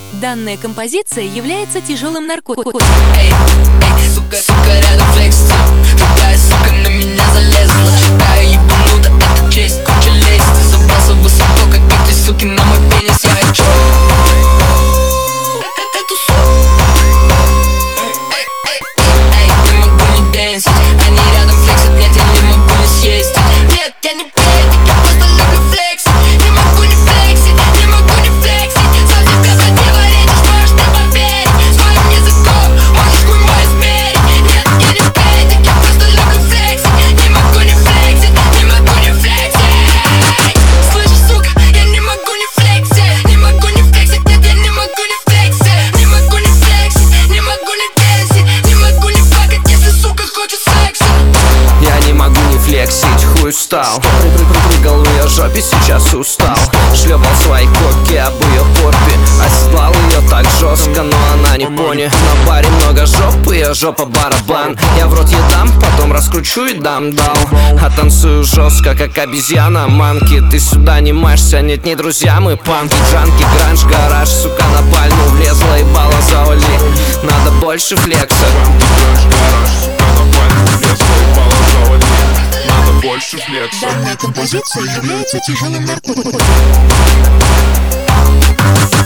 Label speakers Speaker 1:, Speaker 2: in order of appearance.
Speaker 1: Данная композиция является тяжелым наркотиком.
Speaker 2: Эй, эй, сука, рядом флексится. Другая сука на меня залезла. Считаю ебанута, это честь, куча лезть. Забрался высоко, как эти суки на мой пенис. Я хочу эту суку. Эй, не могу не дэнсить. Они рядом флексят, нет, я не могу не съесть. Нет, я не педик, я просто люблю флексить. Не могу не флексить, не могу не флексить. Сам себя противоречишь, можешь мне поверить. С моим языком можешь хуй мой измерить. Нет, я не педик, я просто люблю флексить. Не могу не флексить, не могу не флексить. Слышишь, сука, я не могу не флексить. Не могу не флексить, нет, я не могу не флексить. Не могу не флексить, не могу не дэнсить. Не могу не факать, если сука хочет секса.
Speaker 3: Я не могу не флексить, хуй встал. Прыгал в ее жопе, сейчас устал. Шлепал свои коки об ее попе. Оседлал ее так жестко, но она не пони. На баре много жоп, ее жопа барабан. Я в рот ей дам, потом раскручу и дам дал. А танцую жестко, как обезьяна манки. Ты сюда не машься, нет, не друзья, мы панки. Джанки, гранж, гараж, сука на пальму влезла, ебала завали. Надо больше флекса.
Speaker 4: Больше флекса.
Speaker 1: Данная композиция является тяжелым наркотиком.